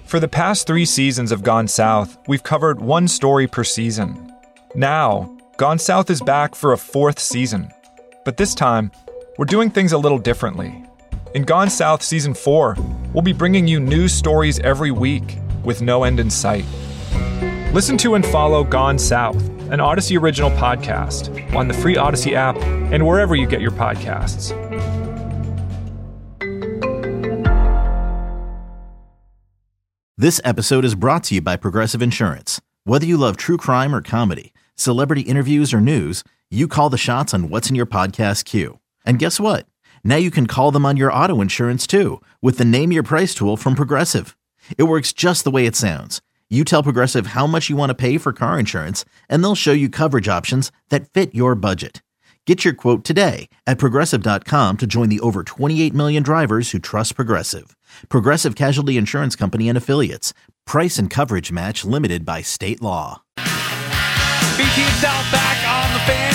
For the past 3 seasons of Gone South, we've covered one story per season. Now, Gone South is back for a 4th season. But this time, we're doing things a little differently. In Gone South Season 4, we'll be bringing you news stories every week with no end in sight. Listen to and follow Gone South, an Odyssey original podcast, on the free Odyssey app and wherever you get your podcasts. This episode is brought to you by Progressive Insurance. Whether you love true crime or comedy, celebrity interviews or news, you call the shots on what's in your podcast queue. And guess what? Now you can call them on your auto insurance too with the Name Your Price tool from Progressive. It works just the way it sounds. You tell Progressive how much you want to pay for car insurance, and they'll show you coverage options that fit your budget. Get your quote today at Progressive.com to join the over 28 million drivers who trust Progressive. Progressive Casualty Insurance Company and Affiliates. Price and coverage match limited by state law. BT and South back on the Fan.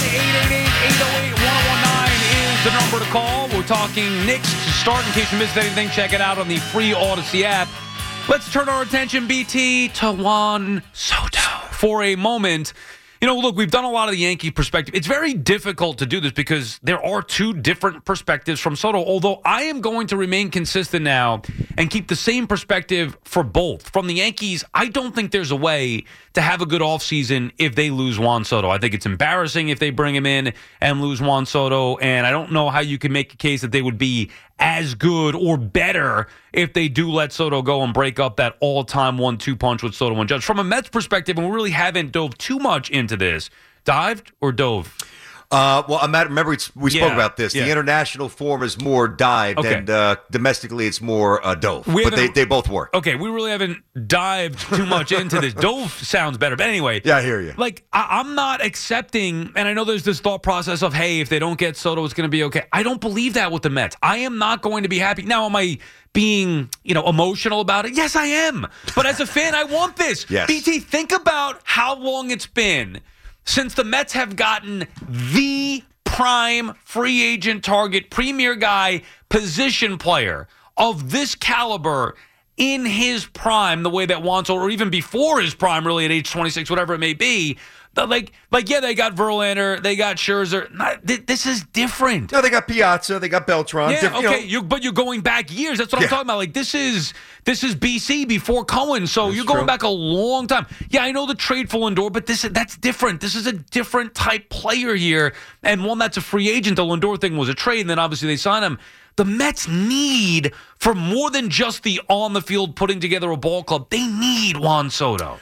888-808-1019 is the number to call. We're talking Knicks to start. In case you missed anything, check it out on the free Odyssey app. Let's turn our attention, BT, to Juan Soto for a moment. You know, look, we've done a lot of the Yankee perspective. It's very difficult to do this because there are 2 different perspectives from Soto, although I am going to remain consistent now and keep the same perspective for both. From the Yankees, I don't think there's a way to have a good offseason if they lose Juan Soto. I think it's embarrassing if they bring him in and lose Juan Soto, and I don't know how you can make a case that they would be as good or better if they do let Soto go and break up that all-time 1-2 punch with Soto and Judge. From a Mets perspective, and we really haven't dove too much into this, dived or dove? Remember we spoke about this. The international form is more dived, and domestically it's more dove. But they both work. Okay, we really haven't dived too much into this. Dove sounds better. But anyway. Yeah, I hear you. Like, I'm not accepting, and I know there's this thought process of, hey, if they don't get Soto, it's going to be okay. I don't believe that with the Mets. I am not going to be happy. Now, am I being, emotional about it? Yes, I am. But as a fan, I want this. Yes. BT, think about how long it's been since the Mets have gotten the prime free agent target, premier guy, position player of this caliber in his prime, the way that Juan Soto, or even before his prime, really at age 26, whatever it may be. They got Verlander, they got Scherzer. This is different. No, they got Piazza, they got Beltran. Yeah, okay, but you're going back years. That's what I'm talking about. Like, this is BC before Cohen, so you're going back a long time. Yeah, I know the trade for Lindor, but that's different. This is a different type player here, and one that's a free agent. The Lindor thing was a trade, and then obviously they signed him. The Mets need, for more than just the on-the-field putting together a ball club, they need Juan Soto.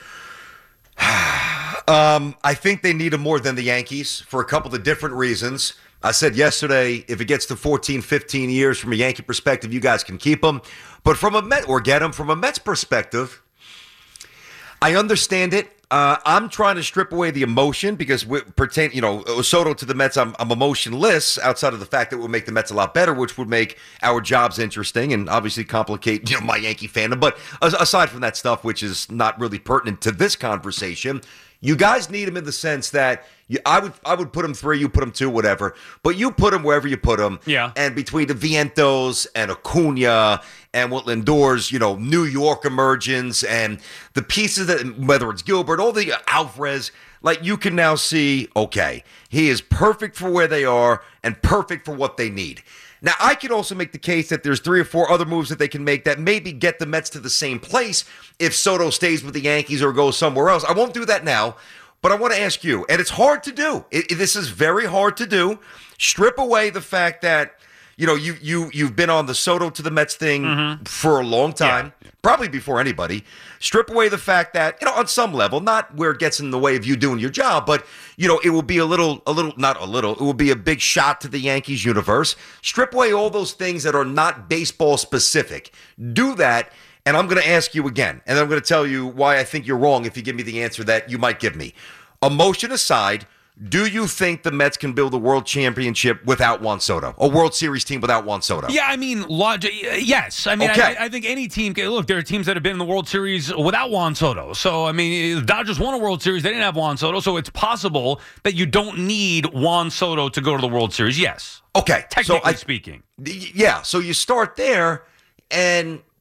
I think they need him more than the Yankees for a couple of different reasons. I said yesterday, if it gets to 14, 15 years from a Yankee perspective, you guys can keep him. But from a Mets perspective, I understand it. I'm trying to strip away the emotion because Soto to the Mets, I'm emotionless outside of the fact that it would make the Mets a lot better, which would make our jobs interesting and obviously complicate my Yankee fandom. But aside from that stuff, which is not really pertinent to this conversation, you guys need him in the sense that I would put him 3, you put him 2, whatever. But you put him wherever you put him. Yeah. And between the Vientos and Acuna and what Lindor's, New York emergence and the pieces that, whether it's Gilbert, all the Alvarez, like you can now see, okay, he is perfect for where they are and perfect for what they need. Now, I could also make the case that there's 3 or 4 other moves that they can make that maybe get the Mets to the same place if Soto stays with the Yankees or goes somewhere else. I won't do that now, but I want to ask you, and it's hard to do. This is very hard to do. Strip away the fact that, you've been on the Soto to the Mets thing for a long time, probably before anybody. Strip away the fact that, on some level, not where it gets in the way of you doing your job, but, it will be it will be a big shot to the Yankees universe. Strip away all those things that are not baseball specific. Do that, and I'm going to ask you again, and I'm going to tell you why I think you're wrong if you give me the answer that you might give me. Emotion aside, do you think the Mets can build a world championship without Juan Soto? A World Series team without Juan Soto? Yeah, I mean, yes. I mean, okay. I think any team can. Look, there are teams that have been in the World Series without Juan Soto. So, I mean, the Dodgers won a World Series. They didn't have Juan Soto. So it's possible that you don't need Juan Soto to go to the World Series. Yes. Okay. Technically speaking. Yeah, so you start there, and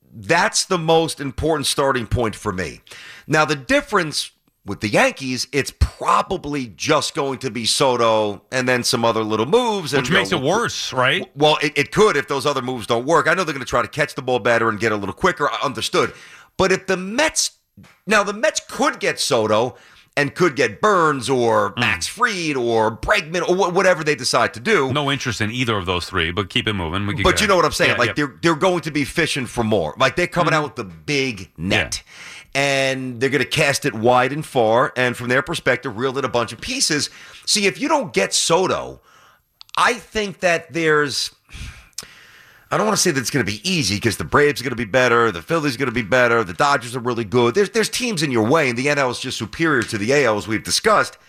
that's the most important starting point for me. Now, the difference with the Yankees, it's probably just going to be Soto and then some other little moves. Which makes it worse, right? Well, it could if those other moves don't work. I know they're going to try to catch the ball better and get a little quicker, understood. But if the Mets could get Soto and could get Burns or Max Fried or Bregman or whatever they decide to do. No interest in either of those three, but keep it moving. But you know what I'm saying? They're going to be fishing for more. Like they're coming out with the big net. Yeah. And they're going to cast it wide and far, and from their perspective, reel in a bunch of pieces. See, if you don't get Soto, I think that I don't want to say that it's going to be easy because the Braves are going to be better, the Phillies are going to be better, the Dodgers are really good. There's teams in your way, and the NL is just superior to the AL, as we've discussed.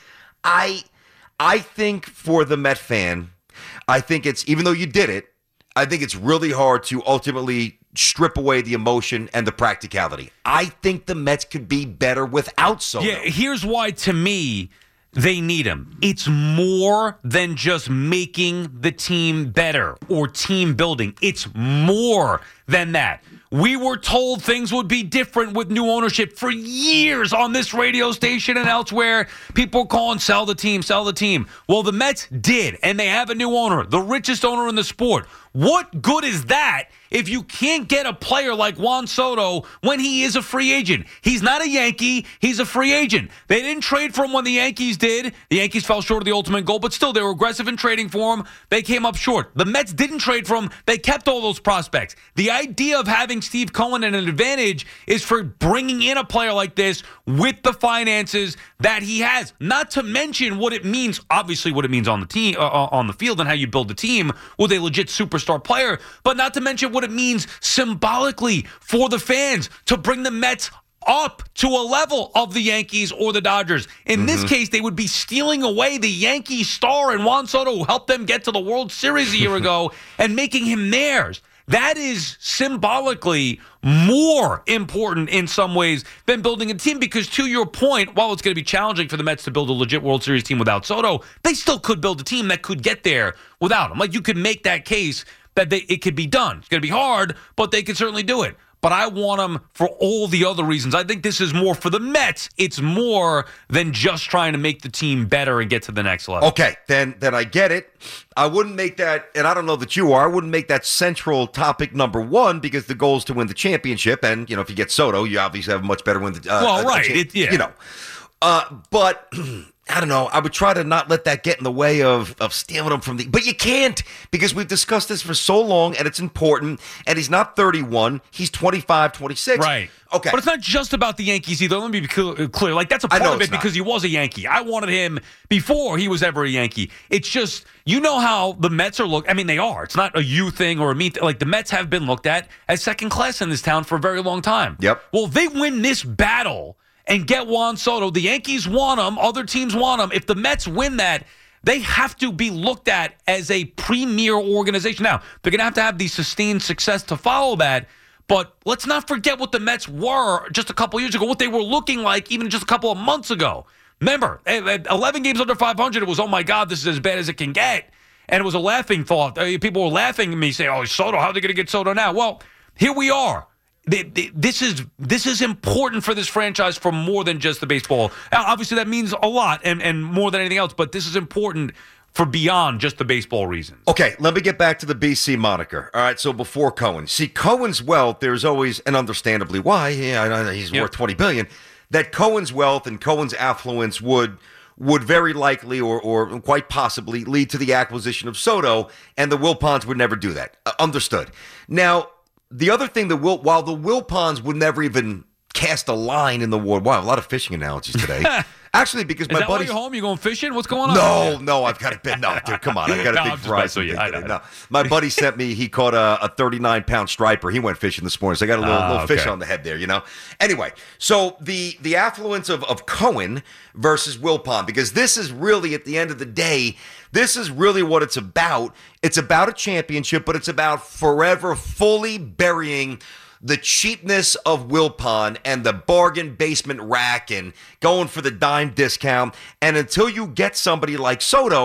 I think for the Met fan, I think it's, even though you did it, I think it's really hard to ultimately strip away the emotion and the practicality. I think the Mets could be better without Soto. Yeah, here's why, to me, they need him. It's more than just making the team better or team building. It's more than that. We were told things would be different with new ownership for years on this radio station and elsewhere. People calling, sell the team, sell the team. Well, the Mets did, and they have a new owner, the richest owner in the sport. What good is that if you can't get a player like Juan Soto when he is a free agent? He's not a Yankee. He's a free agent. They didn't trade for him when the Yankees did. The Yankees fell short of the ultimate goal, but still, they were aggressive in trading for him. They came up short. The Mets didn't trade for him. They kept all those prospects. The idea of having Steve Cohen at an advantage is for bringing in a player like this with the finances that he has. Not to mention what it means, obviously what it means on the team, on the field, and how you build the team with a legit superstar player, but not to mention what it means symbolically for the fans to bring the Mets up to a level of the Yankees or the Dodgers. In this case, they would be stealing away the Yankee star and Juan Soto, who helped them get to the World Series a year ago, and making him theirs. That is symbolically more important in some ways than building a team, because to your point, while it's going to be challenging for the Mets to build a legit World Series team without Soto, they still could build a team that could get there without him. Like, you could make that case that it could be done. It's going to be hard, but they could certainly do it. But I want them for all the other reasons. I think this is more for the Mets. It's more than just trying to make the team better and get to the next level. Okay, then I get it. I wouldn't make that, and I don't know that you are, I wouldn't make that central topic number one, because the goal is to win the championship. And, you know, if you get Soto, you obviously have a much better win. Right. You know. But I don't know. I would try to not let that get in the way of stealing him from the. But you can't, because we've discussed this for so long, and it's important. And he's not 31; he's 25, 26. Right. Okay. But it's not just about the Yankees either. Let me be clear. Like, that's a part of it because he was a Yankee. I wanted him before he was ever a Yankee. It's just, you know how the Mets are looked. I mean, they are. It's not a you thing or a me thing. Like, the Mets have been looked at as second class in this town for a very long time. Yep. Well, they win this battle and get Juan Soto. The Yankees want him. Other teams want him. If the Mets win that, they have to be looked at as a premier organization. Now, they're going to have the sustained success to follow that. But let's not forget what the Mets were just a couple years ago, what they were looking like even just a couple of months ago. Remember, 11 games under 500, it was, oh, my God, this is as bad as it can get. And it was a laughing thought. People were laughing at me, saying, oh, Soto, how are they going to get Soto now? Well, here we are. This is important for this franchise for more than just the baseball. Obviously, that means a lot and more than anything else, but this is important for beyond just the baseball reasons. Okay, let me get back to the BC moniker. All right, so before Cohen. See, Cohen's wealth, there's always, and understandably why, he's worth $20 billion, that Cohen's wealth and Cohen's affluence would very likely or quite possibly lead to the acquisition of Soto, and the Wilpons would never do that. Understood. Now, the other thing, while the Wilpons would never even cast a line in the water. Wow, a lot of fishing analogies today. Actually, because my buddy, you're home, you going fishing? What's going on? No, I've got a big. No, dude, come on, I've got a big fry. No, my buddy sent me. He caught a 39-pound striper. He went fishing this morning, so I got a little fish on the head there. You know. Anyway, so the affluence of Cohen versus Wilpon, because this is really, at the end of the day, this is really what it's about. It's about a championship, but it's about forever fully burying the cheapness of Wilpon and the bargain basement rack and going for the dime discount. And until you get somebody like Soto,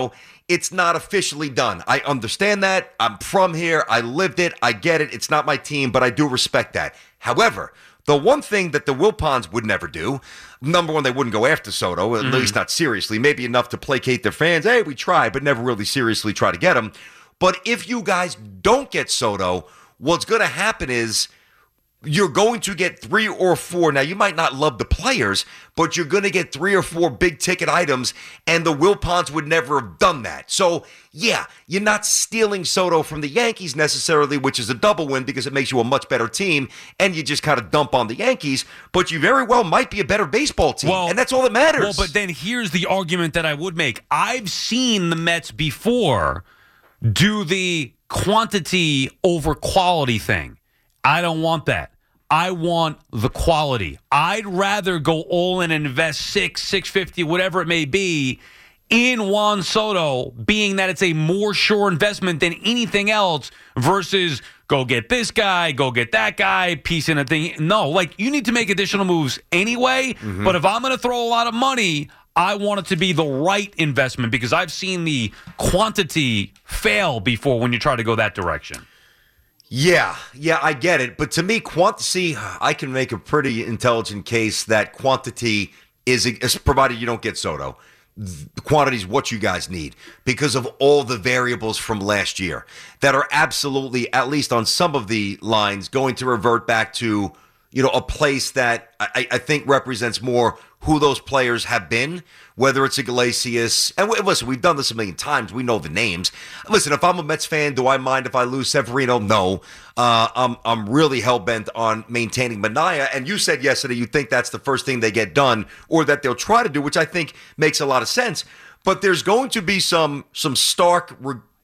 it's not officially done. I understand that. I'm from here. I lived it. I get it. It's not my team, but I do respect that. However, the one thing that the Wilpons would never do, number one, they wouldn't go after Soto, at least not seriously. Maybe enough to placate their fans. Hey, we tried, but never really seriously try to get him. But if you guys don't get Soto, what's going to happen is you're going to get 3 or 4. Now, you might not love the players, but you're going to get 3 or 4 big ticket items, and the Wilpons would never have done that. So, yeah, you're not stealing Soto from the Yankees necessarily, which is a double win because it makes you a much better team, and you just kind of dump on the Yankees, but you very well might be a better baseball team, and that's all that matters. Well, but then here's the argument that I would make. I've seen the Mets before do the quantity over quality thing. I don't want that. I want the quality. I'd rather go all in and invest $650, whatever it may be, in Juan Soto, being that it's a more sure investment than anything else versus go get this guy, go get that guy, piece in a thing. No, like you need to make additional moves anyway, but if I'm going to throw a lot of money, I want it to be the right investment because I've seen the quantity fail before when you try to go that direction. Yeah, I get it. But to me, I can make a pretty intelligent case that quantity is provided you don't get Soto. The quantity is what you guys need because of all the variables from last year that are absolutely, at least on some of the lines, going to revert back to, a place that I think represents more who those players have been, whether it's Iglesias. And listen, we've done this a million times. We know the names. Listen, if I'm a Mets fan, do I mind if I lose Severino? No. I'm really hell-bent on maintaining Minaya. And you said yesterday you think that's the first thing they get done or that they'll try to do, which I think makes a lot of sense. But there's going to be some stark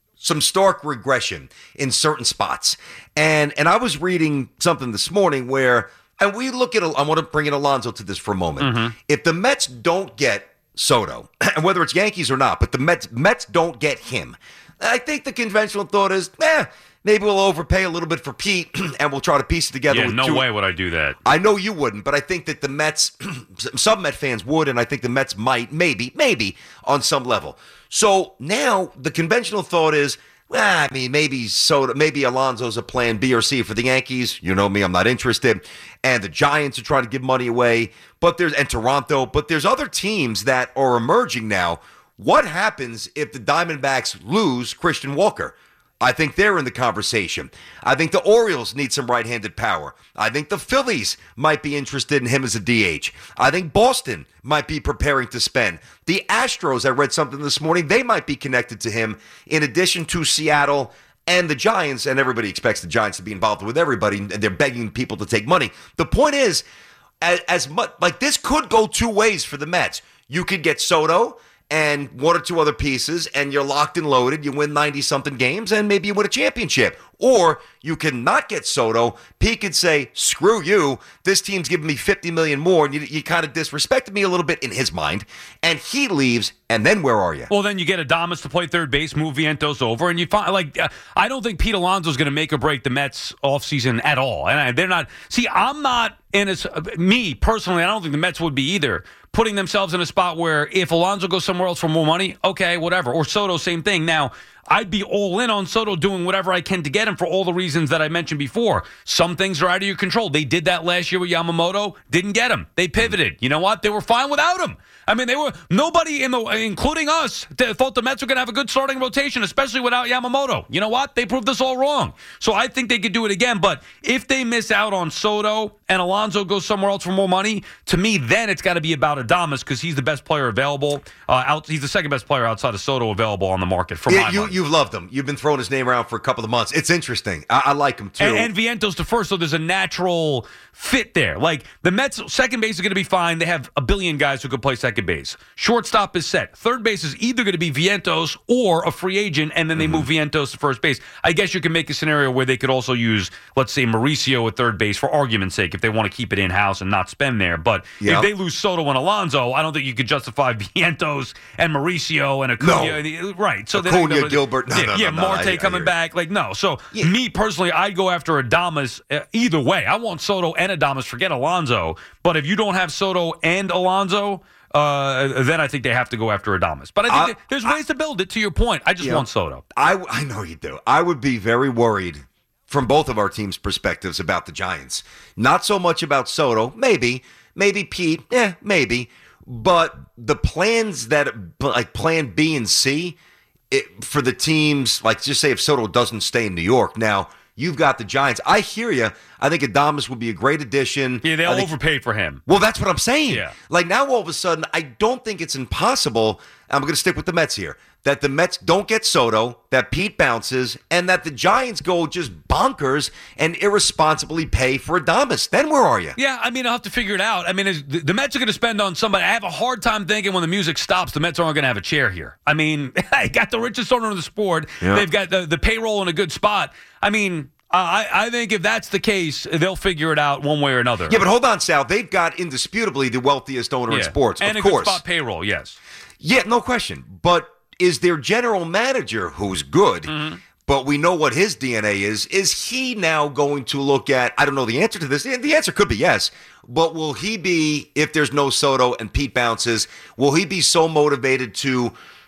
regression in certain spots. And I was reading something this morning where, and we look at, I want to bring in Alonso to this for a moment. If the Mets don't get Soto, and whether it's Yankees or not, but the Mets don't get him, I think the conventional thought is, maybe we'll overpay a little bit for Pete and we'll try to piece it together. Yeah, no way would I do that. I know you wouldn't, but I think that the Mets, some Met fans would, and I think the Mets might, maybe on some level. So now the conventional thought is, maybe Soto, maybe Alonso's a plan B or C for the Yankees. You know me, I'm not interested. And the Giants are trying to give money away, and Toronto. But there's other teams that are emerging now. What happens if the Diamondbacks lose Christian Walker? I think they're in the conversation. I think the Orioles need some right-handed power. I think the Phillies might be interested in him as a DH. I think Boston might be preparing to spend. The Astros, I read something this morning, they might be connected to him in addition to Seattle and the Giants, and everybody expects the Giants to be involved with everybody, and they're begging people to take money. The point is, as much like this could go two ways for the Mets. You could get Soto and 1 or 2 other pieces, and you're locked and loaded. You win 90-something games, and maybe you win a championship. Or you can not get Soto. Pete could say, screw you. This team's giving me $50 million more, and you kind of disrespected me a little bit in his mind. And he leaves, and then where are you? Well, then you get Adames to play third base, move Vientos over, and you find, I don't think Pete Alonso's going to make or break the Mets offseason at all. And they're not. See, I'm not me personally, I don't think the Mets would be either, putting themselves in a spot where if Alonso goes somewhere else for more money, okay, whatever. Or Soto, same thing. Now, I'd be all in on Soto doing whatever I can to get him for all the reasons that I mentioned before. Some things are out of your control. They did that last year with Yamamoto. Didn't get him. They pivoted. You know what? They were fine without him. I mean, nobody including us, thought the Mets were going to have a good starting rotation, especially without Yamamoto. You know what? They proved us all wrong. So I think they could do it again. But if they miss out on Soto and Alonso goes somewhere else for more money, to me, then it's got to be about Adames because he's the best player available. He's the second best player outside of Soto available on the market for my money. You've loved him. You've been throwing his name around for a couple of months. It's interesting. I like him too. And Vientos to first, so there's a natural fit there. Like the Mets, second base is going to be fine. They have a billion guys who could play second base. Shortstop is set. Third base is either going to be Vientos or a free agent, and then they move Vientos to first base. I guess you can make a scenario where they could also use, let's say, Mauricio at third base for argument's sake if they want to keep it in-house and not spend there. But if they lose Soto and Alonso, I don't think you could justify Vientos and Mauricio and Acuna. No. Right. So Acuna, Gilbert. Marte coming back. Like, no. So me personally, I'd go after Adames either way. I want Soto and Adames. Forget Alonso. But if you don't have Soto and Alonso, then I think they have to go after Adames. But I think there's ways to build it, to your point. I just want Soto. I know you do. I would be very worried from both of our teams' perspectives about the Giants. Not so much about Soto. Maybe Pete. Maybe. But the plans that, like plan B and C, for the teams, like just say if Soto doesn't stay in New York. Now, you've got the Giants. I hear you. I think Adames would be a great addition. Yeah, they'll overpay for him. Well, that's what I'm saying. Yeah. Like now, all of a sudden, I don't think it's impossible. I'm going to stick with the Mets here. That the Mets don't get Soto, that Pete bounces, and that the Giants go just bonkers and irresponsibly pay for Adames. Then where are you? Yeah, I mean, I'll have to figure it out. I mean, the Mets are going to spend on somebody. I have a hard time thinking when the music stops, the Mets aren't going to have a chair here. I mean, they got the richest owner in the sport. Yeah. They've got the payroll in a good spot. I mean, I think if that's the case, they'll figure it out one way or another. Yeah, but hold on, Sal. They've got indisputably the wealthiest owner in sports, and of course. And a good spot payroll, yes. Yeah, no question. But is their general manager, who's good, but we know what his DNA is he now going to look at, I don't know the answer to this, the answer could be yes, but will he be, if there's no Soto and Pete bounces, will he be so motivated to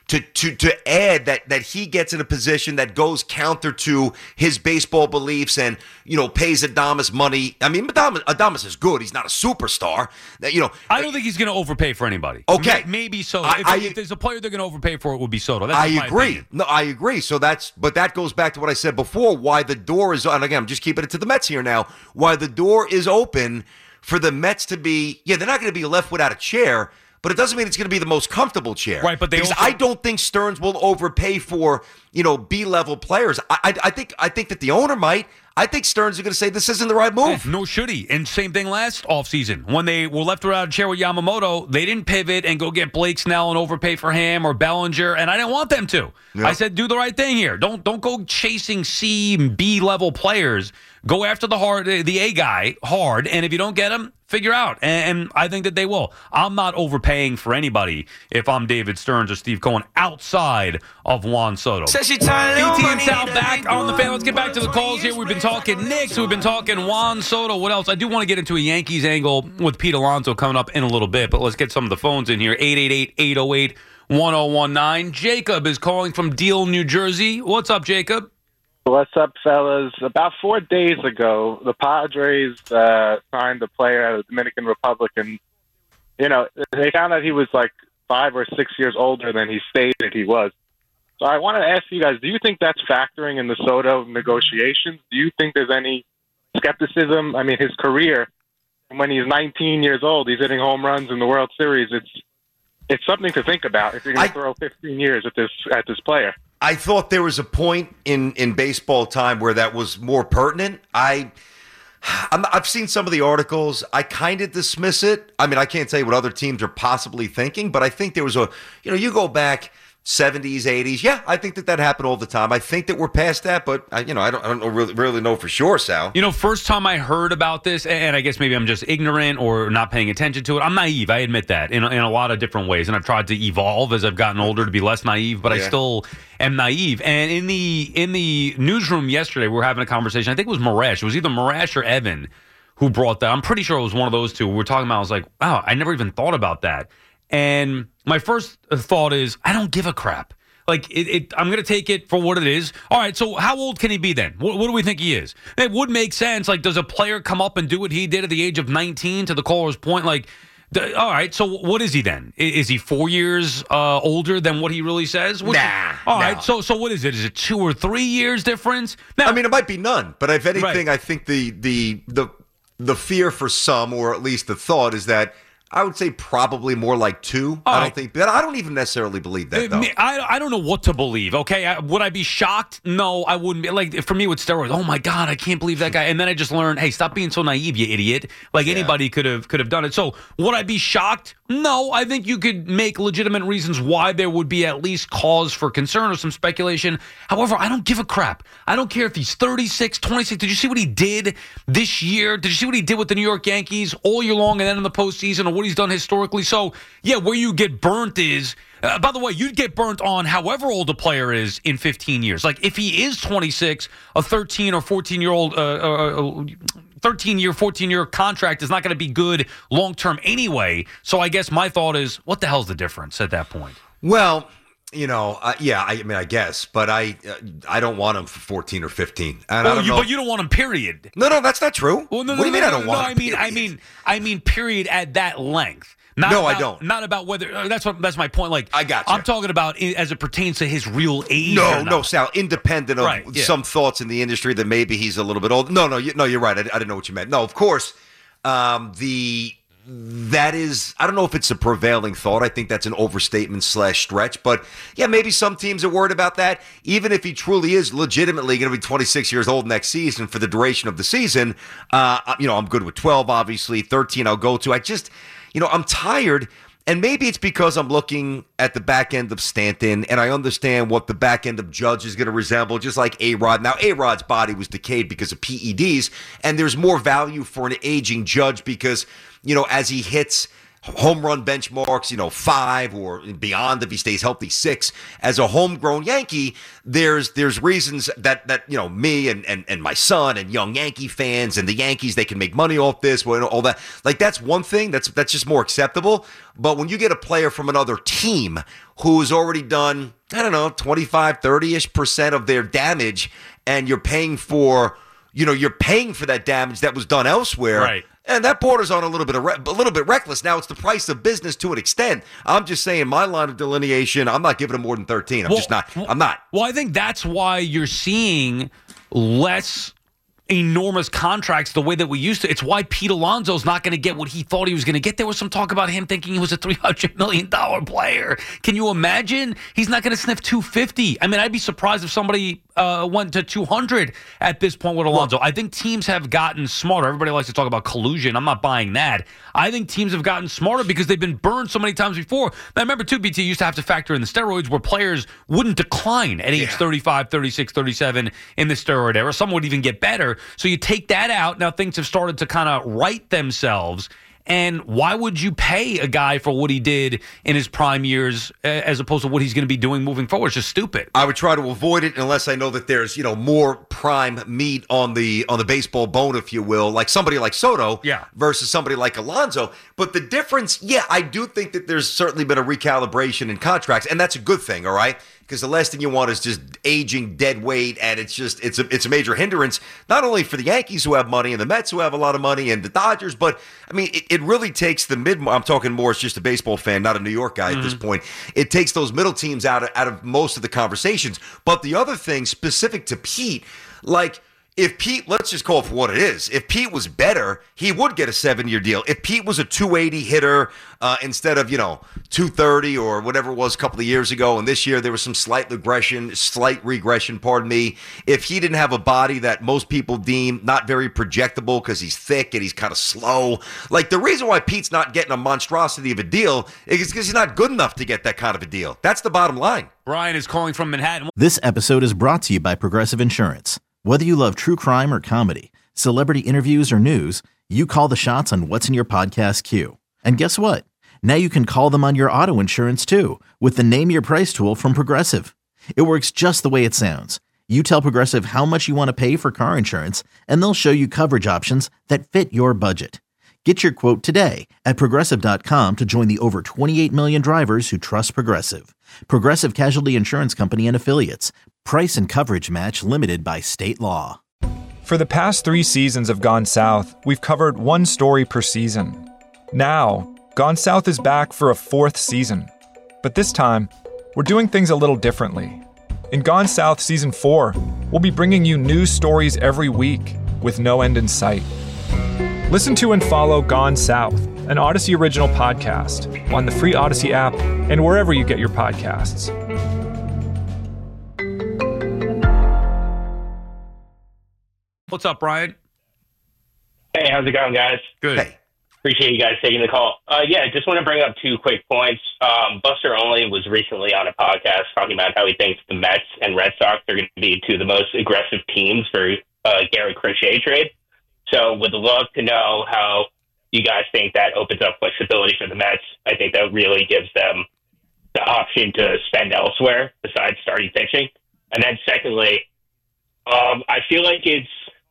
add that he gets in a position that goes counter to his baseball beliefs and, pays Adames money? I mean, Adames is good. He's not a superstar. I don't think he's going to overpay for anybody. Okay. Maybe Soto. If there's a player they're going to overpay for, it would be Soto. That's I agree. No, I agree. So but that goes back to what I said before, why the door is, and again, I'm just keeping it to the Mets here now, why the door is open for the Mets to be, they're not going to be left without a chair, but it doesn't mean it's going to be the most comfortable chair. Right, but I don't think Stearns will overpay for, B-level players. I think that the owner might. I think Stearns is going to say this isn't the right move. Nor should he. And same thing last offseason. When they were left without a chair with Yamamoto, they didn't pivot and go get Blake Snell and overpay for him or Bellinger, and I didn't want them to. Yep. I said, do the right thing here. Don't go chasing C and B level players. Go after the A guy hard, and if you don't get him, figure out. And I think that they will. I'm not overpaying for anybody if I'm David Stearns or Steve Cohen outside of Juan Soto. BT and Sal back on the fan. Let's get back to the calls here. We've been talking Knicks. We've been talking Juan Soto. What else? I do want to get into a Yankees angle with Pete Alonso coming up in a little bit, but let's get some of the phones in here. 888-808-1019. Jacob is calling from Deal, New Jersey. What's up, Jacob? What's up, fellas? About 4 days ago, the Padres signed a player out of the Dominican Republic, and, they found out he was like 5 or 6 years older than he stated he was. So I wanted to ask you guys, do you think that's factoring in the Soto negotiations? Do you think there's any skepticism? I mean, his career, when he's 19 years old, he's hitting home runs in the World Series. It's something to think about if you're going to throw 15 years at this player. I thought there was a point in baseball time where that was more pertinent. I've seen some of the articles. I kind of dismiss it. I mean, I can't tell you what other teams are possibly thinking, but I think there was you go back 70s, 80s. Yeah, I think that happened all the time. I think that we're past that, but I don't really know for sure, Sal. First time I heard about this, and I guess maybe I'm just ignorant or not paying attention to it. I'm naive. I admit that in a lot of different ways, and I've tried to evolve as I've gotten older to be less naive, but I still am naive. And in the newsroom yesterday, we were having a conversation. I think it was Marash. It was either Marash or Evan who brought that. I'm pretty sure it was one of those two. We were talking about. I was like, wow, I never even thought about that. And my first thought is, I don't give a crap. Like, I'm going to take it for what it is. All right, so how old can he be then? What do we think he is? It would make sense. Like, does a player come up and do what he did at the age of 19, to the caller's point? Like, all right, so what is he then? Is he 4 years older than what he really says? All right, so what is it? Is it 2 or 3 years difference? Now, I mean, it might be none, but if anything, I think the fear for some, or at least the thought, is that I would say probably more like 2. I don't even necessarily believe that, though. I don't know what to believe, okay? Would I be shocked? No, I wouldn't be. Like, for me with steroids, oh my God, I can't believe that guy. And then I just learned, hey, stop being so naive, you idiot. Like, anybody could have done it. So, would I be shocked? No, I think you could make legitimate reasons why there would be at least cause for concern or some speculation. However, I don't give a crap. I don't care if he's 36, 26. Did you see what he did this year? Did you see what he did with the New York Yankees all year long and then in the postseason? Or what what he's done historically. So, yeah, where you get burnt is, by the way, you'd get burnt on however old a player is in 15 years. Like, if he is 26, a 13 or 14-year-old 13-year, 14-year contract is not going to be good long-term anyway. So I guess my thought is, what the hell's the difference at that point? Well, I guess, but I don't want him for 14 or 15. And but you don't want him, period. No, that's not true. Well, what do you mean I don't want him? I mean, period at that length. I don't. Not about whether that's my point. Like, I got you. I'm talking about as it pertains to his real age. No, Sal. Independent of some thoughts in the industry that maybe he's a little bit old. No, you're right. I didn't know what you meant. No, of course. That is, I don't know if it's a prevailing thought. I think that's an overstatement / stretch. But yeah, maybe some teams are worried about that. Even if he truly is legitimately going to be 26 years old next season for the duration of the season, I'm good with 12, obviously. 13 I'll go to. I'm tired. And maybe it's because I'm looking at the back end of Stanton and I understand what the back end of Judge is going to resemble, just like A-Rod. Now, A-Rod's body was decayed because of PEDs, and there's more value for an aging Judge because, as he hits home run benchmarks, 5 or beyond if he stays healthy, 6. As a homegrown Yankee, there's reasons that me and my son and young Yankee fans and the Yankees, they can make money off this, all that. Like, that's one thing that's just more acceptable. But when you get a player from another team who's already done, 25, 30-ish% of their damage, and you're paying for that damage that was done elsewhere. Right. And that borders on a little bit reckless. Now, it's the price of business to an extent. I'm just saying my line of delineation, I'm not giving him more than 13. I'm not. Well, I think that's why you're seeing less enormous contracts the way that we used to. It's why Pete Alonso's not going to get what he thought he was going to get. There was some talk about him thinking he was a $300 million player. Can you imagine? He's not going to sniff 250. I mean, I'd be surprised if somebody went to 200 at this point with Alonso. I think teams have gotten smarter. Everybody likes to talk about collusion. I'm not buying that. I think teams have gotten smarter because they've been burned so many times before. Now, remember, too, BT used to have to factor in the steroids where players wouldn't decline at age 35, 36, 37 in the steroid era. Some would even get better. So you take that out. Now things have started to kind of right themselves. And why would you pay a guy for what he did in his prime years as opposed to what he's going to be doing moving forward? It's just stupid. I would try to avoid it unless I know that there's, more prime meat on the baseball bone, if you will, like somebody like Soto versus somebody like Alonso. But the difference, I do think that there's certainly been a recalibration in contracts, and that's a good thing, all right? Because the last thing you want is just aging dead weight, and it's a major hindrance, not only for the Yankees who have money and the Mets who have a lot of money and the Dodgers, but I mean, it really takes the I'm talking more as just a baseball fan, not a New York guy at this point. It takes those middle teams out of most of the conversations. But the other thing specific to Pete, like, if Pete, let's just call it for what it is. If Pete was better, he would get a 7-year deal. If Pete was a 280 hitter instead of, 230 or whatever it was a couple of years ago, and this year there was some slight regression, if he didn't have a body that most people deem not very projectable because he's thick and he's kind of slow, like the reason why Pete's not getting a monstrosity of a deal is because he's not good enough to get that kind of a deal. That's the bottom line. Brian is calling from Manhattan. This episode is brought to you by Progressive Insurance. Whether you love true crime or comedy, celebrity interviews or news, you call the shots on what's in your podcast queue. And guess what? Now you can call them on your auto insurance too with the Name Your Price tool from Progressive. It works just the way it sounds. You tell Progressive how much you want to pay for car insurance, and they'll show you coverage options that fit your budget. Get your quote today at Progressive.com to join the over 28 million drivers who trust Progressive. Progressive Casualty Insurance Company and Affiliates. Price and coverage match limited by state law. For the past 3 seasons of Gone South, we've covered one story per season. Now, Gone South is back for a 4th season. But this time, we're doing things a little differently. In Gone South Season 4, we'll be bringing you news stories every week with no end in sight. Listen to and follow Gone South, an Odyssey original podcast, on the free Odyssey app and wherever you get your podcasts. What's up, Brian? Hey, how's it going, guys? Good. Hey. Appreciate you guys taking the call. Just want to bring up 2 quick points. Buster Olney was recently on a podcast talking about how he thinks the Mets and Red Sox are going to be 2 of the most aggressive teams for Garrett Crochet trade. So would love to know how you guys think that opens up flexibility for the Mets? I think that really gives them the option to spend elsewhere besides starting pitching. And then secondly, I feel like it's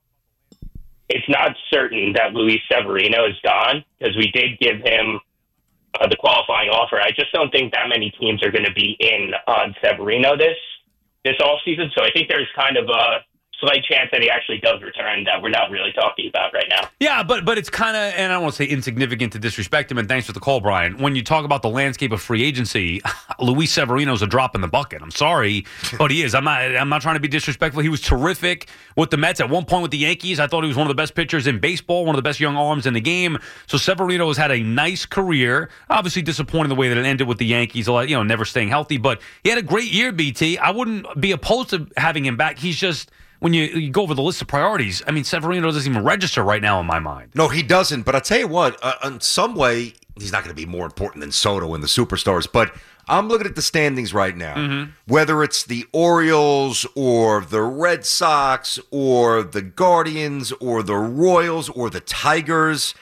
not certain that Luis Severino is gone because we did give him the qualifying offer. I just don't think that many teams are going to be in on Severino this offseason. So I think there's kind of a slight chance that he actually does return that we're not really talking about right now. Yeah, but it's kind of, and I don't want to say insignificant to disrespect him, and thanks for the call, Brian. When you talk about the landscape of free agency, Luis Severino's a drop in the bucket. I'm sorry, but he is. I'm not trying to be disrespectful. He was terrific with the Mets. At one point with the Yankees, I thought he was one of the best pitchers in baseball, one of the best young arms in the game. So Severino has had a nice career. Obviously disappointing the way that it ended with the Yankees, never staying healthy, but he had a great year, BT. I wouldn't be opposed to having him back. He's just, when you go over the list of priorities, I mean, Severino doesn't even register right now in my mind. No, he doesn't. But I'll tell you what, in some way, he's not going to be more important than Soto and the superstars. But I'm looking at the standings right now. Whether it's the Orioles or the Red Sox or the Guardians or the Royals or the Tigers,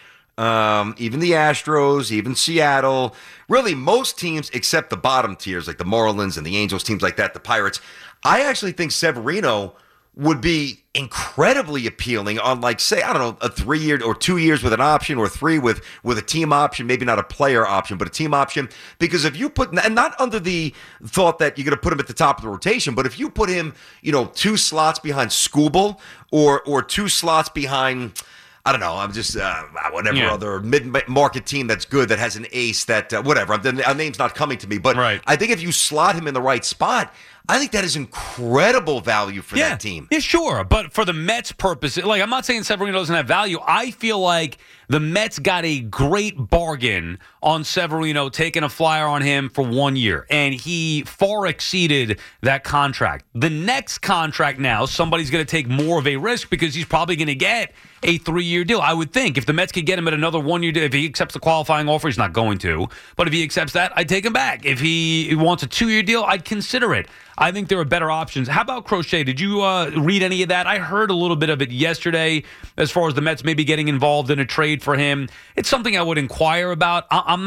even the Astros, even Seattle, really most teams except the bottom tiers like the Marlins and the Angels, teams like that, the Pirates. I actually think Severino would be incredibly appealing on, like, say, I don't know, a 3 year or 2 years with an option, or 3 with a team option, maybe not a player option, but a team option. Because if you put, and not under the thought that you're going to put him at the top of the rotation, but if you put him, 2 slots behind Skubal or 2 slots behind, I don't know, I'm just, whatever other mid-market team that's good, that has an ace, that, whatever. A name's not coming to me. But right. I think if you slot him in the right spot, I think that is incredible value for that team. Yeah, sure. But for the Mets' purpose, I'm not saying Severino doesn't have value. I feel like the Mets got a great bargain on Severino, taking a flyer on him for 1 year, and he far exceeded that contract. The next contract now, somebody's going to take more of a risk because he's probably going to get a 3-year deal. I would think if the Mets could get him at another 1 year deal, if he accepts the qualifying offer, he's not going to. But if he accepts that, I'd take him back. If he wants a 2-year deal, I'd consider it. I think there are better options. How about Crochet? Did you read any of that? I heard a little bit of it yesterday as far as the Mets maybe getting involved in a trade for him. It's something I would inquire about. I'm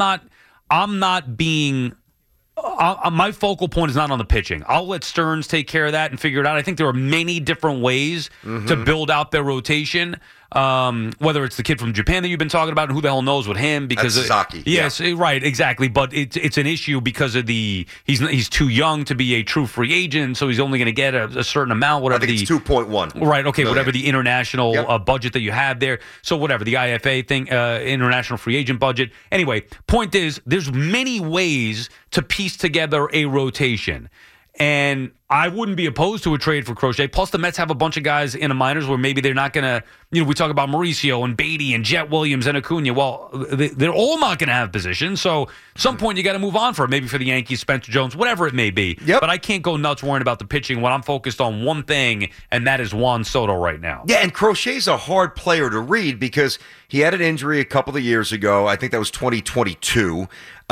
not being... my focal point is not on the pitching. I'll let Stearns take care of that and figure it out. I think there are many different ways to build out their rotation. Whether it's the kid from Japan that you've been talking about, and who the hell knows with him, because that's Sasaki. Yes, right, exactly. But it's an issue because of he's too young to be a true free agent, so he's only going to get a certain amount. Whatever I think it's 2.1. Right. Okay. million. Whatever the international budget that you have there. So whatever the IFA thing, international free agent budget. Anyway, point is, there's many ways to piece together a rotation. And I wouldn't be opposed to a trade for Crochet. Plus, the Mets have a bunch of guys in the minors where maybe they're not going to, we talk about Mauricio and Beatty and Jet Williams and Acuna. Well, they're all not going to have positions. So at some point, you got to move on for it. Maybe for the Yankees, Spencer Jones, whatever it may be. Yep. But I can't go nuts worrying about the pitching when I'm focused on one thing, and that is Juan Soto right now. Yeah, and Crochet's a hard player to read because he had an injury a couple of years ago. I think that was 2022.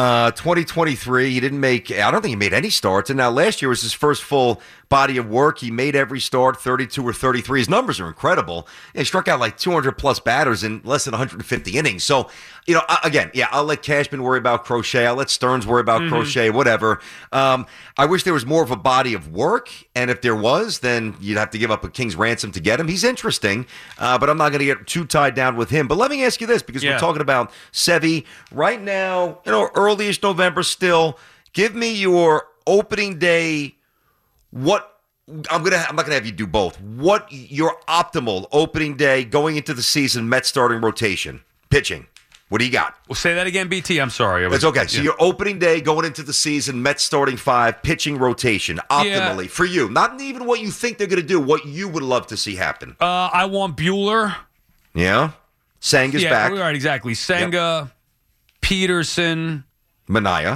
2023, he didn't make, I don't think he made any starts. And now last year was his first full body of work. He made every start, 32 or 33. His numbers are incredible. He struck out like 200 plus batters in less than 150 innings. So, again, I'll let Cashman worry about Crochet. I'll let Stearns worry about Crochet, whatever. I wish there was more of a body of work. And if there was, then you'd have to give up a king's ransom to get him. He's interesting, but I'm not going to get too tied down with him. But let me ask you this, because we're talking about Sevy right now, early-ish November still. Give me your opening day. What I'm not gonna have you do both. What your optimal opening day going into the season Mets starting rotation pitching? What do you got? Well, say that again, BT. I'm sorry. It's okay. So your opening day going into the season Mets starting 5 pitching rotation optimally for you. Not even what you think they're gonna do. What you would love to see happen. I want Buehler. Yeah. Senga's back. Right. Exactly. Senga, Peterson, Manaea.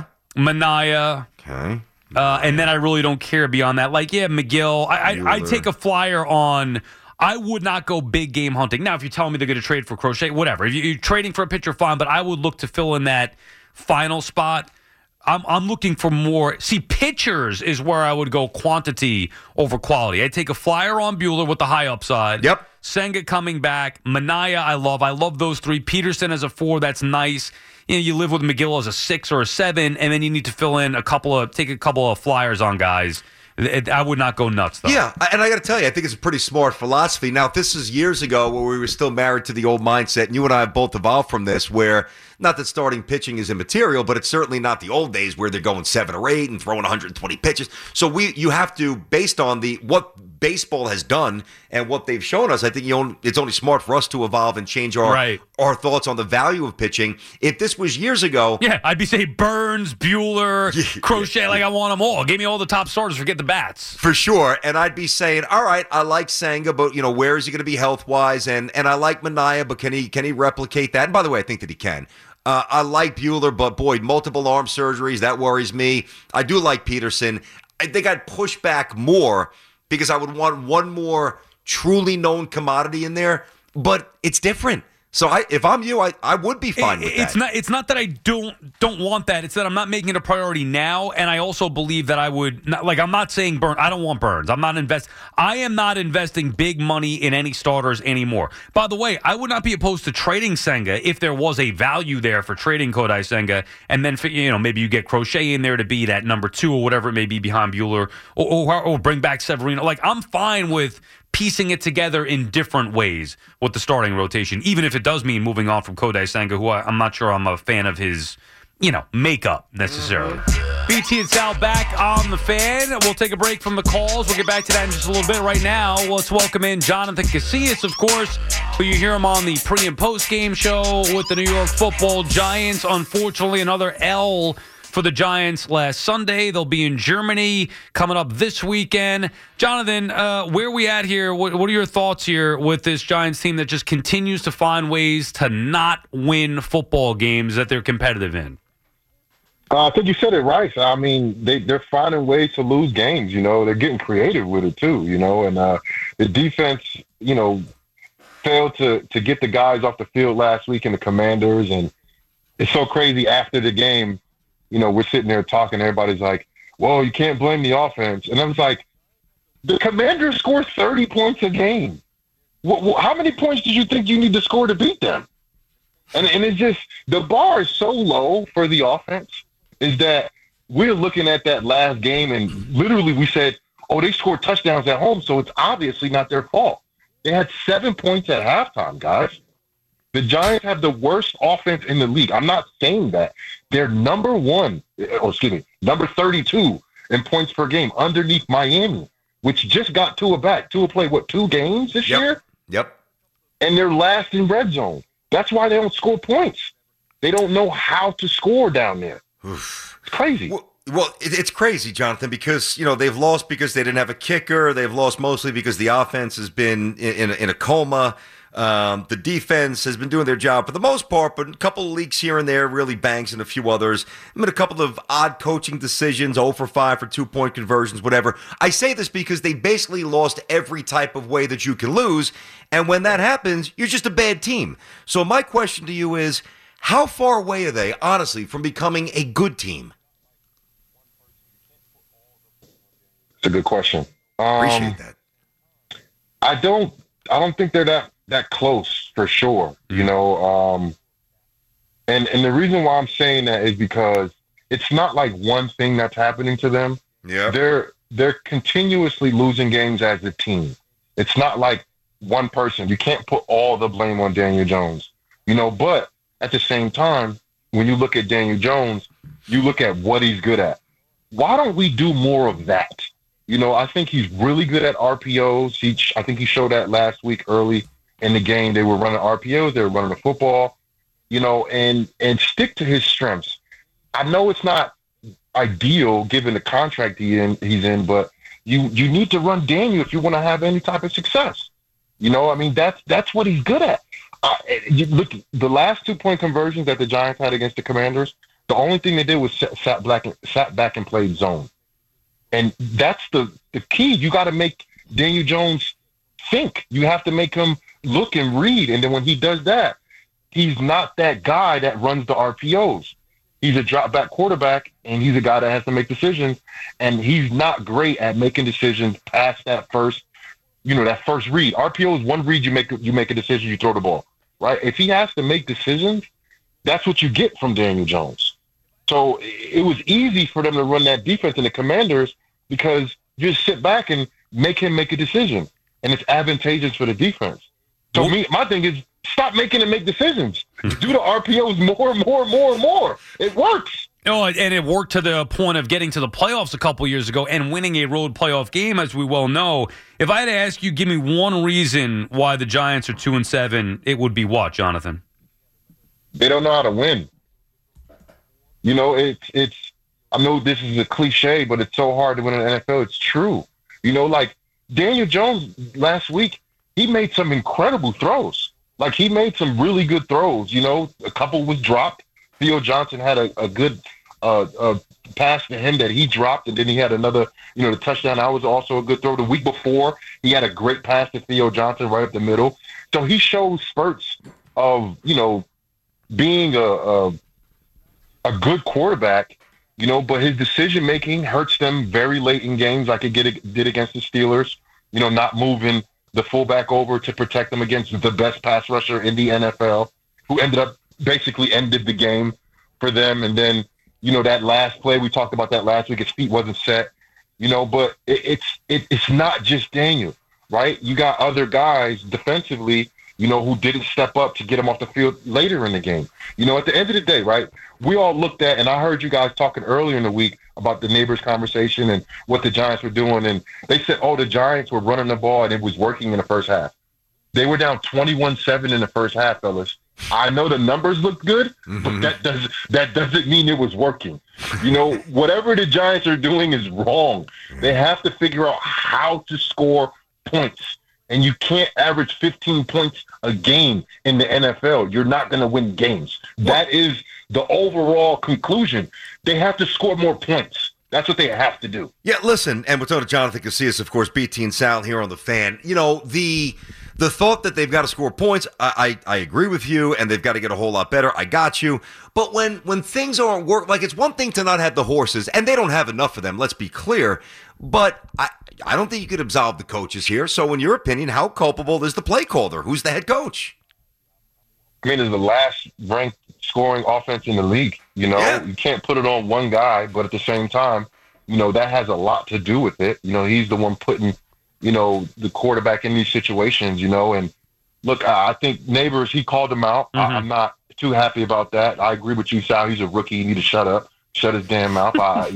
Okay. And then I really don't care beyond that. McGill. I take a flyer on. I would not go big game hunting. Now, if you tell me they're going to trade for Crochet, whatever. If you're trading for a pitcher, fine. But I would look to fill in that final spot. I'm looking for more. See, pitchers is where I would go quantity over quality. I'd take a flyer on Buehler with the high upside. Yep. Senga coming back. Minaya, I love. I love those three. Peterson as a 4, that's nice. You live with McGill as a 6 or a 7, and then you need to fill in take a couple of flyers on guys. I would not go nuts, though. Yeah, and I got to tell you, I think it's a pretty smart philosophy. Now, if this is years ago where we were still married to the old mindset, and you and I have both evolved from this, where not that starting pitching is immaterial, but it's certainly not the old days where they're going 7 or 8 and throwing 120 pitches. So you have to, based on what baseball has done and what they've shown us, I think it's only smart for us to evolve and change our thoughts on the value of pitching. If this was years ago, I'd be saying Burns, Bueller, Crochet, I want them all. Give me all the top starters, forget the bats. For sure. And I'd be saying, all right, I like Senga, but where is he going to be health-wise? And I like Minaya, but can he replicate that? And by the way, I think that he can. I like Bueller, but boy, multiple arm surgeries, that worries me. I do like Peterson. I think I'd push back more because I would want one more truly known commodity in there, but it's different. So if I'm you, I would be fine with that. It's not that I don't want that. It's that I'm not making it a priority now, and I also believe that I would not, I'm not saying Burns. I don't want Burns. I am not investing big money in any starters anymore. By the way, I would not be opposed to trading Senga if there was a value there for trading Kodai Senga, and then maybe you get Crochet in there to be that number 2 or whatever it may be behind Bueller, or bring back Severino. I'm fine with piecing it together in different ways with the starting rotation, even if it does mean moving on from Kodai Senga, who I'm not sure I'm a fan of his, makeup necessarily. BT and Sal back on the Fan. We'll take a break from the calls. We'll get back to that in just a little bit. Right now, let's welcome in Jonathan Casillas, of course, who you hear him on the pre- and post-game show with the New York Football Giants. Unfortunately, another L for the Giants last Sunday. They'll be in Germany coming up this weekend. Jonathan, where are we at here? What are your thoughts here with this Giants team that just continues to find ways to not win football games that they're competitive in? I think you said it right. I mean, they're finding ways to lose games. They're getting creative with it too. And the defense, failed to get the guys off the field last week in the Commanders, and it's so crazy after the game. We're sitting there talking. Everybody's like, well, you can't blame the offense. And I was like, the Commanders score 30 points a game. How many points did you think you need to score to beat them? And it's just, the bar is so low for the offense is that we're looking at that last game and literally we said, oh, they scored touchdowns at home, so it's obviously not their fault. They had 7 points at halftime, guys. The Giants have the worst offense in the league. I'm not saying that. They're number 32 in points per game underneath Miami, which just got Tua back. Tua played, 2 games this year? Yep. And they're last in red zone. That's why they don't score points. They don't know how to score down there. It's crazy. Well, it's crazy, Jonathan, because, they've lost because they didn't have a kicker. They've lost mostly because the offense has been in a coma. The defense has been doing their job for the most part, but a couple of leaks here and there, really bangs, and a few others. I mean, a couple of odd coaching decisions, 0 for 5 for 2-point conversions, whatever. I say this because they basically lost every type of way that you can lose, and when that happens, you're just a bad team. So my question to you is, how far away are they, honestly, from becoming a good team? It's a good question. Appreciate that. I don't think they're that close for sure, and the reason why I'm saying that is because it's not like one thing that's happening to them. Yeah. They're continuously losing games as a team. It's not like one person. You can't put all the blame on Daniel Jones, but at the same time, when you look at Daniel Jones, you look at what he's good at. Why don't we do more of that? I think he's really good at RPOs. I think he showed that last week early in the game. They were running RPOs. They were running the football, and stick to his strengths. I know it's not ideal given the contract he's in, but you need to run Daniel if you want to have any type of success. That's what he's good at. You look, the last 2-point conversions that the Giants had against the Commanders, the only thing they did was sat back and played zone. And that's the key. You got to make Daniel Jones think. You have to make him look and read. And then when he does that, he's not that guy that runs the RPOs. He's a drop back quarterback, and he's a guy that has to make decisions. And he's not great at making decisions past that first, that first read. RPO is one read, you make a decision, you throw the ball, right? If he has to make decisions, that's what you get from Daniel Jones. So it was easy for them to run that defense in the Commanders because you just sit back and make him make a decision, and it's advantageous for the defense. So my thing is, stop making him make decisions. Do the RPOs more and more and more and more. It works. Oh, and it worked to the point of getting to the playoffs a couple years ago and winning a road playoff game, as we well know. If I had to ask you, give me one reason why the Giants are 2-7, it would be what, Jonathan? They don't know how to win. It's. I know this is a cliche, but it's so hard to win in the NFL. It's true. Like Daniel Jones last week, he made some incredible throws. Like, he made some really good throws. A couple was dropped. Theo Johnson had a good pass to him that he dropped, and then he had another, the touchdown. That was also a good throw. The week before, he had a great pass to Theo Johnson right up the middle. So he shows spurts of, being a good quarterback, but his decision-making hurts them very late in games like it did against the Steelers, not moving the fullback over to protect them against the best pass rusher in the NFL, who basically ended the game for them. And then, that last play, we talked about that last week, his feet wasn't set, but it's not just Daniel, right? You got other guys defensively, who didn't step up to get him off the field later in the game. At the end of the day, right, we all looked at, and I heard you guys talking earlier in the week about the neighbors conversation and what the Giants were doing, and they said, the Giants were running the ball and it was working in the first half. They were down 21-7 in the first half, fellas. I know the numbers look good, but that doesn't mean it was working. Whatever the Giants are doing is wrong. They have to figure out how to score points. And you can't average 15 points a game in the NFL. You're not going to win games. That is the overall conclusion. They have to score more points. That's what they have to do. Yeah, listen, and we're talking to Jonathan Casillas, of course, BT and Sal here on The Fan. The thought that they've got to score points, I agree with you, and they've got to get a whole lot better. I got you. But when things aren't working, like, it's one thing to not have the horses, and they don't have enough of them, let's be clear. But I don't think you could absolve the coaches here. So in your opinion, how culpable is the play caller? Who's the head coach? I mean, it's the last ranked scoring offense in the league. You can't put it on one guy, but at the same time, that has a lot to do with it. He's the one putting, the quarterback in these situations, and look, I think Neighbors, he called him out. I'm not too happy about that. I agree with you, Sal. He's a rookie. He need to shut up. Shut his damn mouth.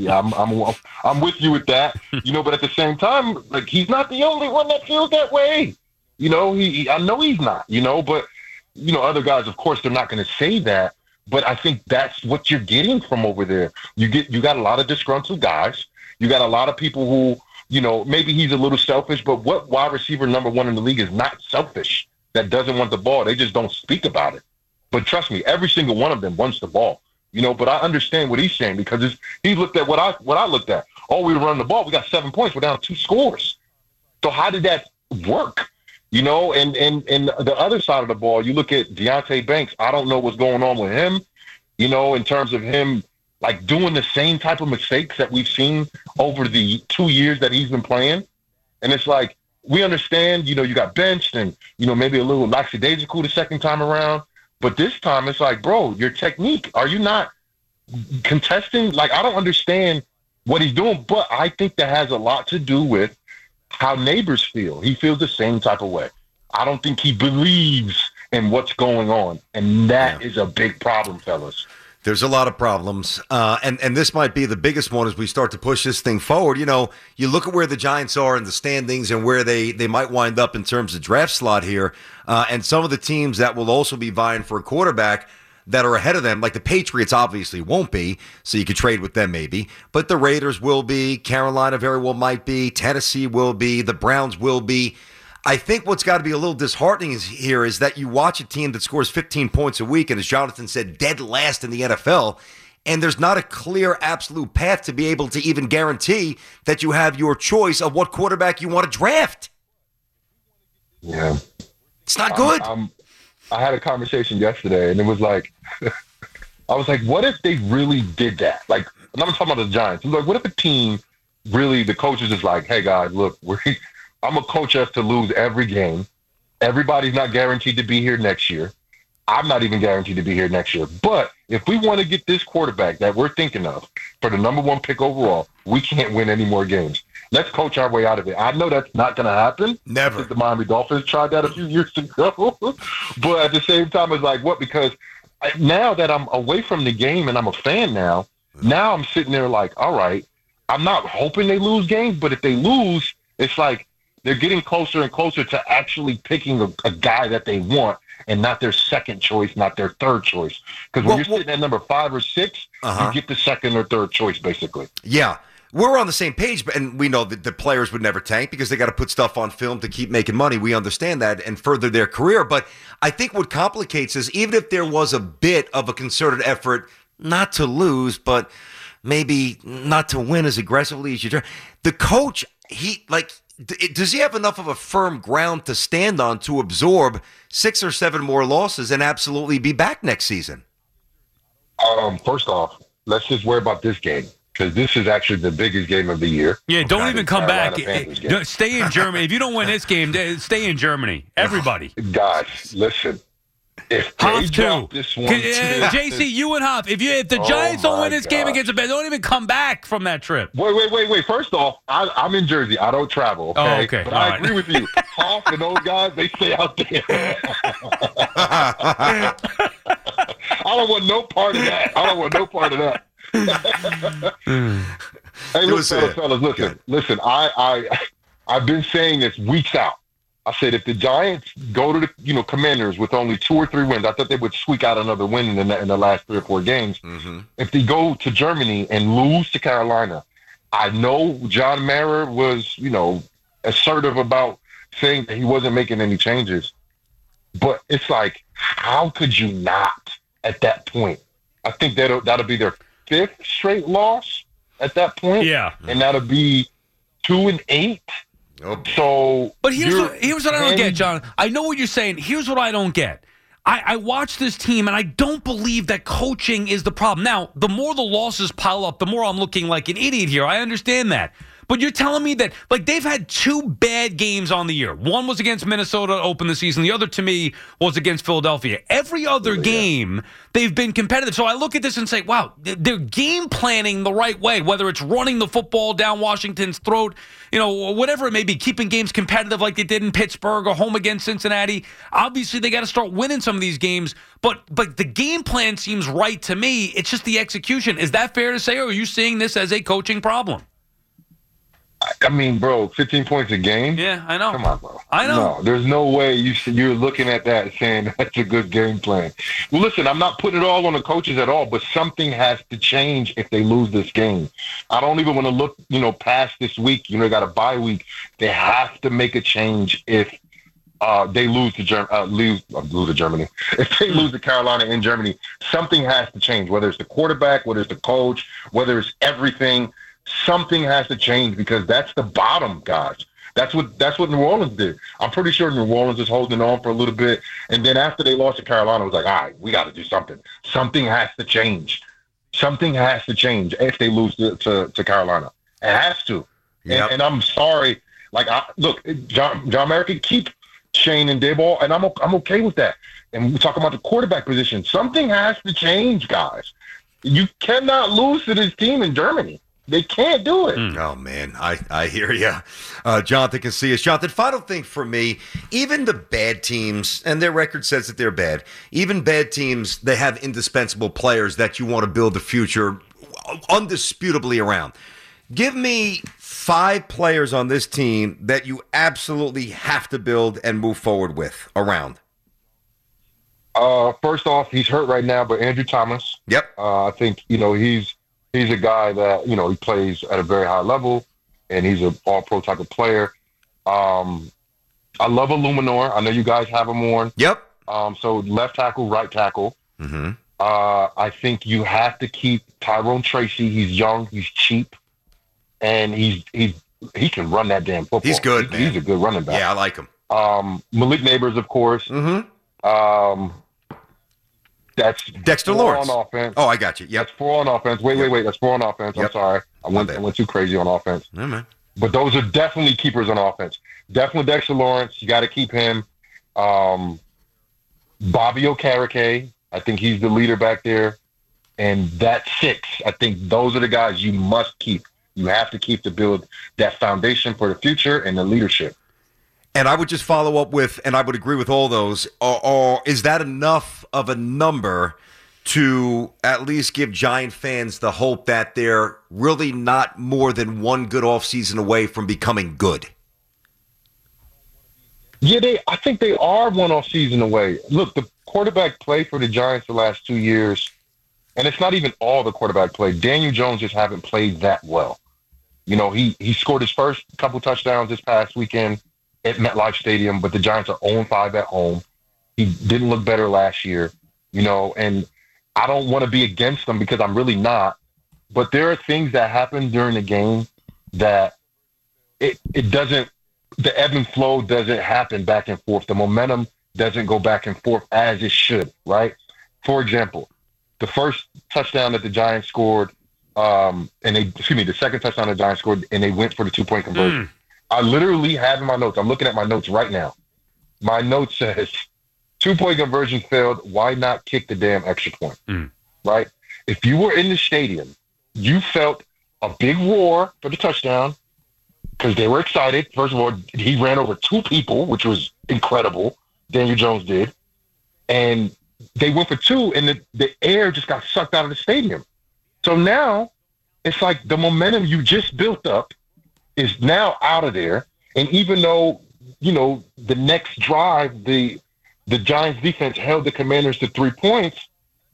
I'm with you with that. But at the same time, like, he's not the only one that feels that way. I know he's not, but, other guys, of course, they're not going to say that. But I think that's what you're getting from over there. You got a lot of disgruntled guys. You got a lot of people who, maybe he's a little selfish, but what wide receiver number one in the league is not selfish, that doesn't want the ball? They just don't speak about it. But trust me, every single one of them wants the ball. But I understand what he's saying because he looked at what I looked at. Oh, we were running the ball. We got 7 points. We're down 2 scores. So how did that work? And the other side of the ball, you look at Deonte Banks. I don't know what's going on with him, in terms of him, like, doing the same type of mistakes that we've seen over the 2 years that he's been playing. And it's like, we understand, you got benched and, maybe a little lackadaisical the second time around. But this time it's like, bro, your technique, are you not contesting? Like, I don't understand what he's doing, but I think that has a lot to do with how Neighbors feel. He feels the same type of way. I don't think he believes in what's going on, and that is a big problem, fellas. There's a lot of problems, and this might be the biggest one as we start to push this thing forward. You look at where the Giants are in the standings and where they might wind up in terms of draft slot here, and some of the teams that will also be vying for a quarterback that are ahead of them, like the Patriots obviously won't be, so you could trade with them maybe, but the Raiders will be, Carolina very well might be, Tennessee will be, the Browns will be. I think what's got to be a little disheartening is that you watch a team that scores 15 points a week and, as Jonathan said, dead last in the NFL, and there's not a clear absolute path to be able to even guarantee that you have your choice of what quarterback you want to draft. Yeah. It's not good. I had a conversation yesterday, and it was like, I was like, what if they really did that? Like, I'm not talking about the Giants. I'm like, what if a team really, the coach is just like, hey, guys, look, I'm a coach us to lose every game. Everybody's not guaranteed to be here next year. I'm not even guaranteed to be here next year. But if we want to get this quarterback that we're thinking of for the number 1 pick overall, we can't win any more games. Let's coach our way out of it. I know that's not going to happen. Never. The Miami Dolphins tried that a few years ago. But at the same time, it's like, what? Because now that I'm away from the game and I'm a fan now I'm sitting there like, all right, I'm not hoping they lose games, but if they lose, it's like they're getting closer and closer to actually picking a guy that they want and not their second choice, not their third choice. Because when you're sitting at number 5 or 6, you get the second or third choice, basically. Yeah. We're on the same page, and we know that the players would never tank because they got to put stuff on film to keep making money. We understand that and further their career. But I think what complicates is even if there was a bit of a concerted effort not to lose, but maybe not to win as aggressively as you try, the coach, does he have enough of a firm ground to stand on to absorb 6 or 7 more losses and absolutely be back next season? First off, let's just worry about this game. Because this is actually the biggest game of the year. Yeah, don't even come back. Stay in Germany. If you don't win this game, stay in Germany. Everybody. Guys, listen. If they drop this one, JC, you and Hoff, if the Giants don't win this game against the Bears, don't even come back from that trip. Wait. First off, I'm in Jersey. I don't travel. Okay? Oh, okay. But I agree with you. Hoff and those guys, they stay out there. I don't want no part of that. Hey, look, fellas, listen. I've been saying this weeks out. I said if the Giants go to the Commanders with only 2 or 3 wins, I thought they would squeak out another win in the last 3 or 4 games. If they go to Germany and lose to Carolina, I know John Mara was assertive about saying that he wasn't making any changes, but it's like, how could you not at that point? I think that'll be their 5th straight loss at that point. Yeah. And that'll be 2-8. So, but here's what I don't get, John. I know what you're saying. Here's what I don't get. I watch this team, and I don't believe that coaching is the problem. Now, the more the losses pile up, the more I'm looking like an idiot here. I understand that. But you're telling me that, they've had 2 bad games on the year. One was against Minnesota to open the season. The other, to me, was against Philadelphia. Every other game, they've been competitive. So I look at this and say, wow, they're game planning the right way, whether it's running the football down Washington's throat, whatever it may be, keeping games competitive like they did in Pittsburgh or home against Cincinnati. Obviously, they got to start winning some of these games. But the game plan seems right to me. It's just the execution. Is that fair to say, or are you seeing this as a coaching problem? I mean, bro, 15 points a game? Yeah, I know. Come on, bro. I know. No, there's no way you're looking at that saying that's a good game plan. Well, listen, I'm not putting it all on the coaches at all, but something has to change if they lose this game. I don't even want to look, past this week. They got a bye week. They have to make a change if they lose to Germany. If they lose to Carolina in Germany, something has to change, whether it's the quarterback, whether it's the coach, whether it's everything. Something has to change because that's the bottom, guys. That's what New Orleans did. I'm pretty sure New Orleans is holding on for a little bit. And then after they lost to Carolina, it was like, all right, we got to do something. Something has to change. Something has to change if they lose to Carolina. It has to. Yep. And I'm sorry. Look, John Mara can keep Shane and Daboll, and I'm okay with that. And we're talking about the quarterback position. Something has to change, guys. You cannot lose to this team in Germany. They can't do it. Oh, man, I hear you. Jonathan Casillas. Jonathan, final thing for me, even the bad teams, and their record says that they're bad, even bad teams, they have indispensable players that you want to build the future undisputably around. Give me 5 players on this team that you absolutely have to build and move forward with around. First off, he's hurt right now, but Andrew Thomas. Yep. I think, he's a guy that, he plays at a very high level, and he's an all-pro type of player. I love Illuminor. I know you guys have him on. Yep. So left tackle, right tackle. Mm-hmm. I think you have to keep Tyrone Tracy. He's young. He's cheap. And he can run that damn football. He's good, man. He's a good running back. Yeah, I like him. Malik Neighbors, of course. Mm-hmm. That's Dexter Lawrence on offense. Oh, I got you. Yep. That's 4 on offense. Wait. That's 4 on offense. Yep. I'm sorry. I went too crazy on offense. Yeah, man. But those are definitely keepers on offense. Definitely Dexter Lawrence. You got to keep him. Bobby Okereke. I think he's the leader back there. And that 6, I think those are the guys you must keep. You have to keep to build that foundation for the future and the leadership. And I would just follow up with, and I would agree with all those, or is that enough of a number to at least give Giant fans the hope that they're really not more than one good offseason away from becoming good? Yeah, I think they are one off season away. Look, the quarterback play for the Giants the last 2 years, and it's not even all the quarterback play. Daniel Jones just haven't played that well. You know, he scored his first couple touchdowns this past weekend at MetLife Stadium, but the Giants are 0-5 at home. He didn't look better last year, you know, and I don't want to be against them because I'm really not. But there are things that happen during the game that it doesn't, the ebb and flow doesn't happen back and forth. The momentum doesn't go back and forth as it should, right? For example, the first touchdown that the Giants scored, the second touchdown the Giants scored, and they went for the 2-point conversion. I literally have in my notes, I'm looking at my notes right now. My note says, 2-point conversion failed, why not kick the damn extra point, right? If you were in the stadium, you felt a big roar for the touchdown because they were excited. First of all, he ran over 2 people, which was incredible. Daniel Jones did. And they went for 2, and the air just got sucked out of the stadium. So now it's like the momentum you just built up is now out of there. And even though, you know, the next drive, the Giants defense held the Commanders to 3 points,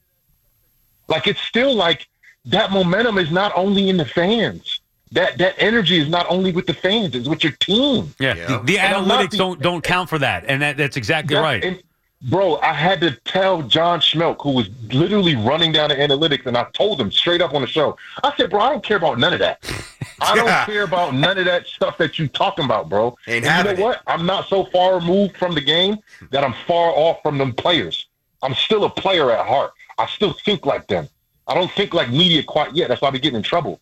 like it's still like that momentum is not only in the fans. That energy is not only with the fans, it's with your team. Yeah. The analytics don't count for that. And that's exactly right. And, bro, I had to tell John Schmelk, who was literally running down the analytics, and I told him straight up on the show, I said, bro, I don't care about none of that. I don't care about none of that stuff that you talking about, bro. And you know what? I'm not so far removed from the game that I'm far off from them players. I'm still a player at heart. I still think like them. I don't think like media quite yet. That's why I be getting in trouble.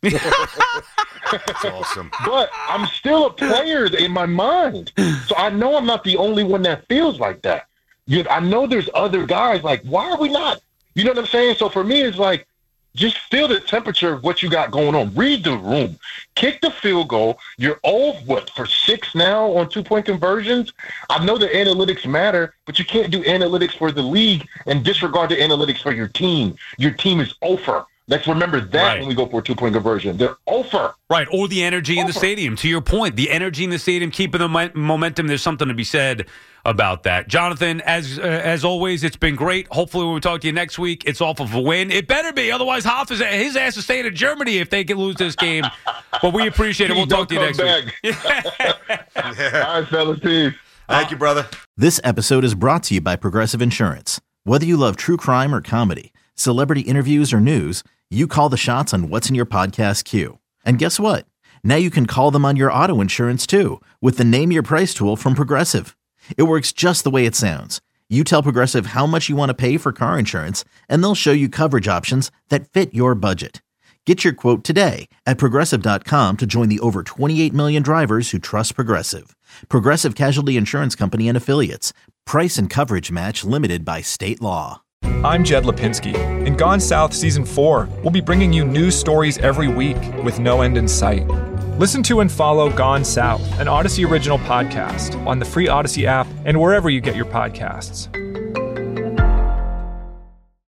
That's awesome. But I'm still a player in my mind. So I know I'm not the only one that feels like that. I know there's other guys, like, why are we not? You know what I'm saying? So for me, it's like, just feel the temperature of what you got going on. Read the room. Kick the field goal. You're for 6 now on 2-point conversions? I know the analytics matter, but you can't do analytics for the league and disregard the analytics for your team. Your team is over. Let's remember that when we go for a 2-point conversion. They're over. Right, or the energy in the stadium. To your point, the energy in the stadium, keeping the momentum, there's something to be said about that. Jonathan, as always, it's been great. Hopefully when we talk to you next week, it's off of a win. It better be. Otherwise, his ass is staying in Germany if they can lose this game. But we appreciate it. We'll talk to you next week. All right, fellas. Peace. Thank you, brother. This episode is brought to you by Progressive Insurance. Whether you love true crime or comedy, celebrity interviews or news, you call the shots on what's in your podcast queue. And guess what? Now you can call them on your auto insurance too with the Name Your Price tool from Progressive. It works just the way it sounds. You tell Progressive how much you want to pay for car insurance, and they'll show you coverage options that fit your budget. Get your quote today at Progressive.com to join the over 28 million drivers who trust Progressive. Progressive Casualty Insurance Company and Affiliates. Price and coverage match limited by state law. I'm Jed Lipinski. In Gone South Season 4, we'll be bringing you news stories every week with no end in sight. Listen to and follow Gone South, an Odyssey original podcast, on the free Odyssey app and wherever you get your podcasts.